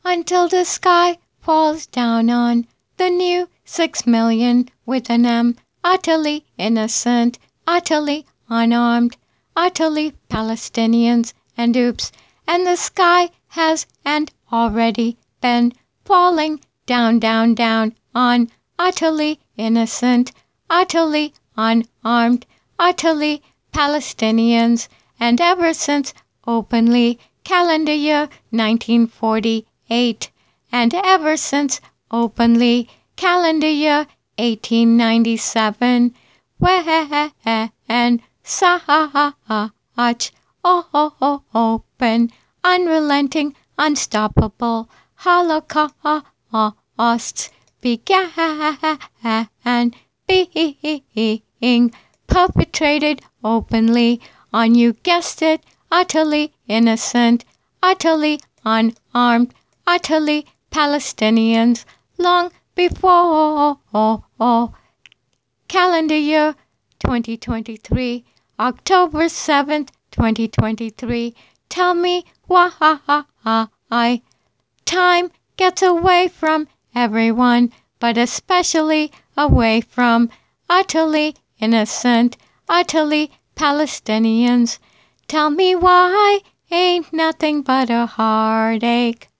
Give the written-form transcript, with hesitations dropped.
until the sky falls down on the new 6 million with an M, utterly innocent, utterly unarmed, utterly Palestinians, and oops, and the sky has and already been falling down, down, down on utterly innocent, utterly unarmed, utterly Palestinians, and ever since openly calendar year 1948, and ever since openly calendar year 1897, when such open, unrelenting, unstoppable holocausts began being perpetrated openly on, you guessed it, utterly innocent, utterly unarmed, utterly Palestinians, long before calendar year 2023, October 7th, 2023. Tell me why time gets away from everyone, but especially away from utterly innocent, utterly Palestinians. Tell me why ain't nothing but a heartache.